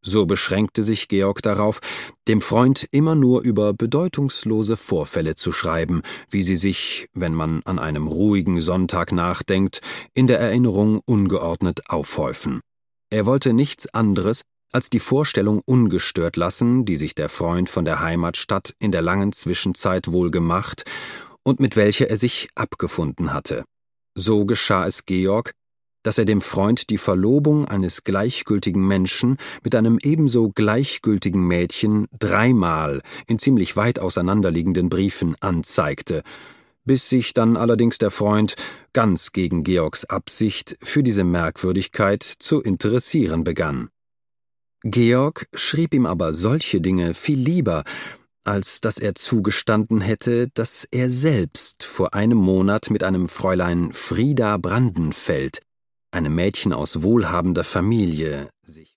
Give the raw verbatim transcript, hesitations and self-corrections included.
So beschränkte sich Georg darauf, dem Freund immer nur über bedeutungslose Vorfälle zu schreiben, wie sie sich, wenn man an einem ruhigen Sonntag nachdenkt, in der Erinnerung ungeordnet aufhäufen. Er wollte nichts anderes als die Vorstellung ungestört lassen, die sich der Freund von der Heimatstadt in der langen Zwischenzeit wohl gemacht und mit welcher er sich abgefunden hatte. So geschah es Georg, dass er dem Freund die Verlobung eines gleichgültigen Menschen mit einem ebenso gleichgültigen Mädchen dreimal in ziemlich weit auseinanderliegenden Briefen anzeigte, bis sich dann allerdings der Freund, ganz gegen Georgs Absicht, für diese Merkwürdigkeit zu interessieren begann. Georg schrieb ihm aber solche Dinge viel lieber, als dass er zugestanden hätte, dass er selbst vor einem Monat mit einem Fräulein Frieda Brandenfeld, einem Mädchen aus wohlhabender Familie, sich